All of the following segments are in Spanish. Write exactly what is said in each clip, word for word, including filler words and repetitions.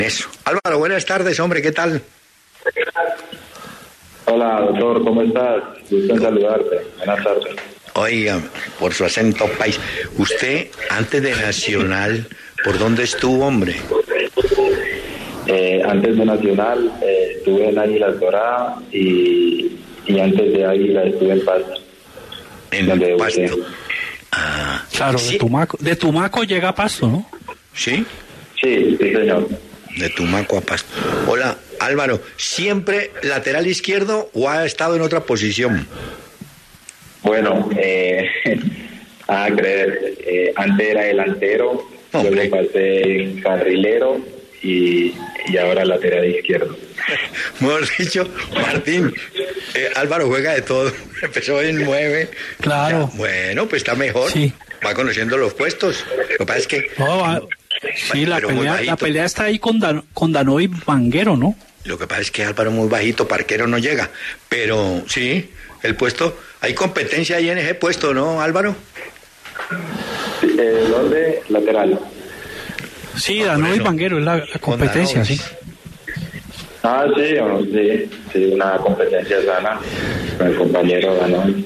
Eso. Álvaro, buenas tardes, hombre, ¿qué tal? Hola, doctor, ¿cómo estás? Gusto en saludarte. Buenas tardes. Oiga, por su acento país, usted, antes de Nacional, ¿por dónde estuvo, hombre? Eh, antes de Nacional, eh, estuve en Águilas Doradas y, y antes de Águilas estuve en Pasto. En donde Pasto. busqué. Ah, Claro, ¿sí? de Tumaco, de Tumaco llega a Pasto, ¿no? ¿Sí? Sí, sí, señor. De Tumaco a Pasto. Hola, Álvaro, ¿siempre lateral izquierdo o ha estado en otra posición? Bueno, eh, a creer, eh, antes era delantero, Hombre. luego pasé en carrilero y, y ahora lateral izquierdo. Mejor dicho, Martín, eh, Álvaro juega de todo. Empezó en nueve. Claro. Ya, bueno, pues está mejor. Sí. Va conociendo los puestos. Lo que pasa es que... No, ah, sí, la Pero muy pelea, bajito. la pelea está ahí con, Dan, con Danoy Vanguero, ¿no? Lo que pasa es que Álvaro es muy bajito, Parquero no llega. Pero sí, el puesto, hay competencia ahí en ese puesto, ¿no, Álvaro? Eh, ¿Dónde? Lateral. Sí, Ah, por Danoy eso. Vanguero es la, la Con competencia, Danoy. sí. Ah, sí, oh, sí, sí, una competencia sana con el compañero Danón.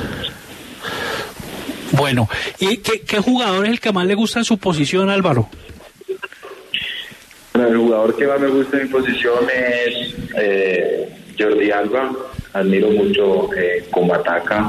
Bueno, ¿y qué, qué jugador es el que más le gusta en su posición, Álvaro? Bueno, el jugador que más me gusta en mi posición es eh, Jordi Alba. Admiro mucho eh, cómo ataca,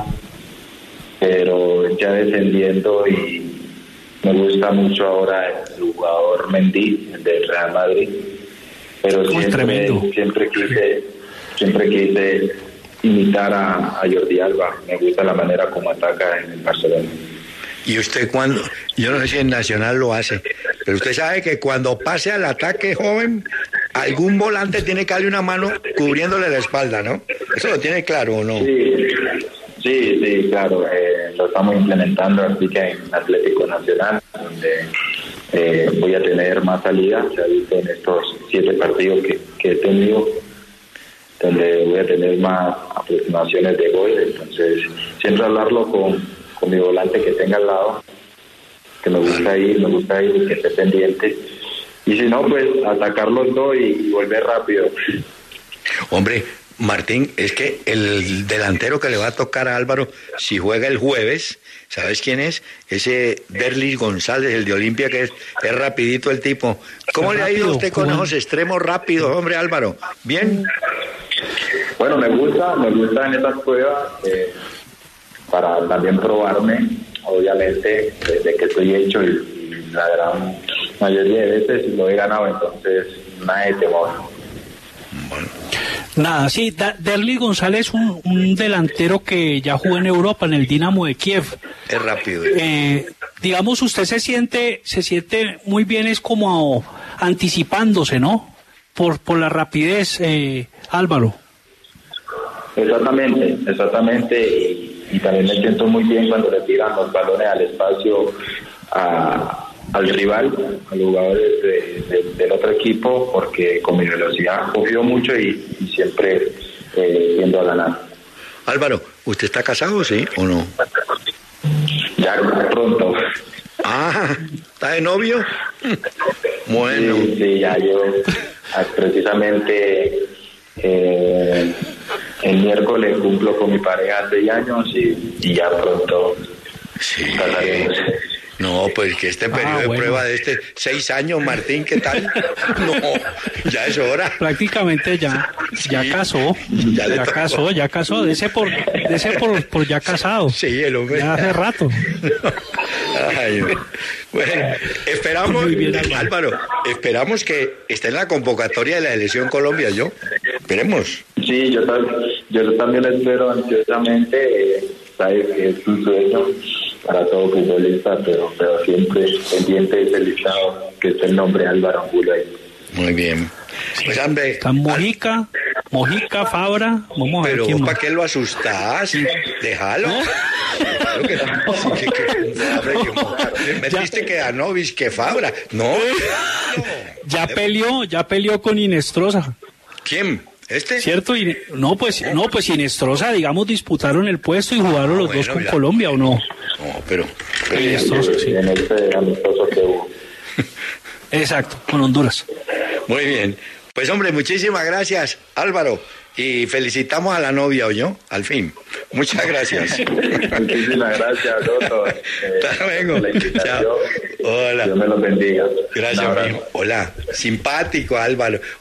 pero ya defendiendo, y me gusta mucho ahora el jugador Mendy, el del Real Madrid. Pero Uy, siempre, tremendo. siempre quise, siempre quise imitar a, a Jordi Alba. Me gusta la manera como ataca en el Barcelona. Y usted cuando, yo no sé si en Nacional lo hace, pero usted sabe que cuando pase al ataque joven, algún volante tiene que darle una mano cubriéndole la espalda, ¿no? Eso lo tiene claro, ¿o no? Sí, sí, sí, claro. Eh, lo estamos implementando así que en Atlético Nacional, donde eh, voy a tener más salida. Se ha visto en estos siete partidos que, que he tenido, donde voy a tener más aproximaciones de gol. Entonces, siempre hablarlo con, con mi volante que tenga al lado, que me gusta ir, me gusta ir y que esté pendiente. Y si no, pues atacar los dos y, y volver rápido. Hombre, Martín, es que el delantero que le va a tocar a Álvaro, si juega el jueves, ¿sabes quién es? Ese Derlis González, el de Olimpia, que es, es rapidito el tipo. ¿Cómo le ha ido a usted con esos extremos rápidos, hombre, Álvaro? ¿Bien? Bueno, me gusta, me gustan esas pruebas eh, para también probarme, obviamente, desde que estoy hecho, y, y la gran mayoría de veces lo he ganado, entonces nada de temor. Bueno, Nada, sí, Da- Derlis González, un, un delantero que ya jugó en Europa, en el Dinamo de Kiev. es rápido. Eh, digamos, usted se siente, se siente muy bien, es como anticipándose, ¿no? Por, por la rapidez, eh, Álvaro. Exactamente, exactamente, y, y también me siento muy bien cuando le tiran los balones al espacio a, al rival, a los jugadores de, de, del otro equipo, porque con mi velocidad confío mucho y, y siempre eh, tiendo a ganar. Álvaro, ¿usted está casado, sí, o no? Ya pronto. Ah, ¿está de novio? Bueno, Sí, sí, ya yo ah, precisamente eh, el miércoles cumplo con mi pareja seis años y, y ya pronto sí. casaremos. No, pues que este periodo Ah, de bueno. prueba de este seis años, Martín, ¿qué tal? No, ya es hora. Prácticamente ya, ya Sí, casó, ya ya, le tocó. casó, ya casó, de ese por, de ese por, por ya casado, Sí, el hombre. ya hace rato. Ay, bueno, esperamos, Muy bien, Álvaro. Álvaro, esperamos que esté en la convocatoria de la Selección Colombia, ¿yo? Esperemos. Sí, yo, tam- yo también lo espero ansiosamente. Eh, sabes que es un sueño para todo futbolista, pero, pero siempre pendiente de ese listado que es el nombre Álvaro Angulo ahí. Muy bien. Pues, hombre, Está Mojica, Mojica, Fabra, vamos a ver pero quién ¿para más. qué lo asustás? Déjalo. Claro que sí, que, que, hombre, que- me Ya. dijiste que Danovic, que Fabra. No. Ya peleó, ya peleó con Inestrosa, ¿Quién? ¿Este? ¿cierto? Y, no, pues, no, pues Inestrosa, digamos, disputaron el puesto y jugaron los bueno, dos con ya. Colombia, ¿o no? No, pero... pero Inestrosa, sí. En este amistoso que hubo. Exacto, con Honduras. Muy bien. Pues hombre, muchísimas gracias, Álvaro. Y felicitamos a la novia, ¿oyó? Al fin. Muchas gracias. Muchísimas gracias, doctor. Eh, Hasta luego. Chao. Hola. Dios me los bendiga. Gracias, amigo. Hola. Simpático, Álvaro.